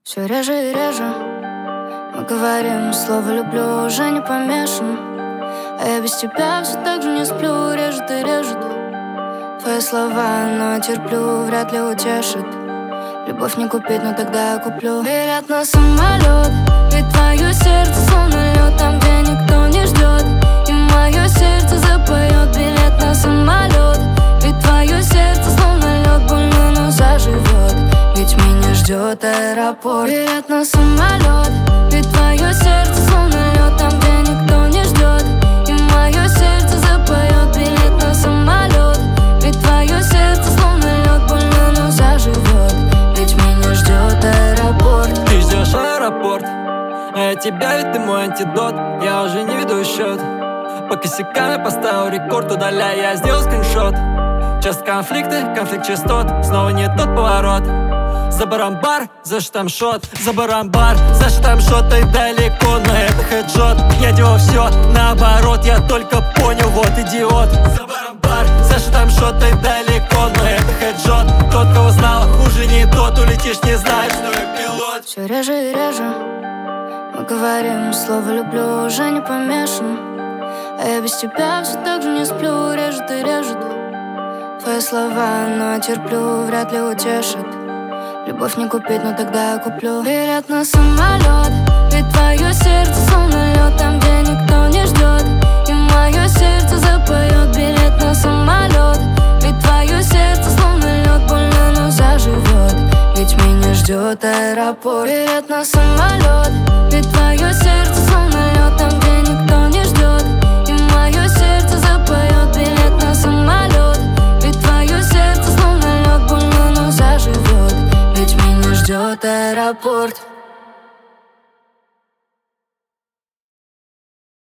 Все реже и реже мы говорим, слово люблю уже не помешано. А я без тебя все так же не сплю, режет и режет твои слова, но терплю, вряд ли утешит. Любовь не купить, но тогда я куплю билет на самолет. Ведь твое сердце словно лед, там, где никто не ждет. И мое сердце запоет билет на самолет. Ведь твое сердце словно лед, больно, но заживет. Ведь меня ждет аэропорт. Билет на самолет. Ведь твое сердце словно лед, там, где никто не ждет. И мое сердце запоет билет на самолет. Ведь твое сердце словно лед, больно, но заживет. Ведь меня ждет аэропорт. Ты ждешь аэропорт, а я тебя, ведь ты мой антидот. Я уже не веду счет, по косякам я поставил рекорд. Удаляй, я сделал скриншот. Часто конфликты, конфликт частот. Снова не тот поворот. За барамбар, за штамшот. За барамбар, за штамшот. Ты далеко, но это хеджот. Я делал все наоборот, я только понял, вот идиот. За барамбар, за штамшот. Ты далеко, но это хеджот. Тот, кого знал, хуже не тот. Улетишь, не знаешь, что я пилот. Все реже и реже мы говорим, слово люблю уже не помешано. А я без тебя все так же не сплю, режет и режет твои слова, но терплю, вряд ли утешит. Любовь не купить, но тогда я куплю билет на самолет. Ведь твое сердце словно лед, там, где никто не ждет. И мое сердце запоет билет на самолет. Ведь твое сердце словно лед, больно, но заживет. Ведь меня ждет аэропорт. Билет на самолет. Ведь твое сердце словно лед, там, где никто не ждет. И мое сердце запоет билет на самолет. Ведь твое сердце словно лед, больно, но заживет. Ведь меня ждет аэропорт.